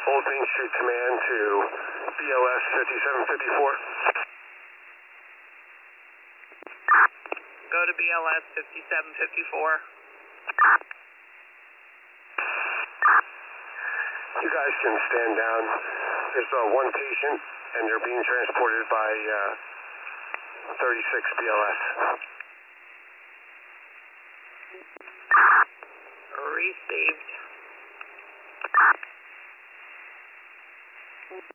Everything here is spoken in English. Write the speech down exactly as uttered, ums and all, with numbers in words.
Old Main Street Command to B L S fifty-seven fifty-four. Go to B L S fifty-seven fifty-four. You guys can stand down. There's uh, one patient, and they're being transported by uh, thirty-six B L S. Received.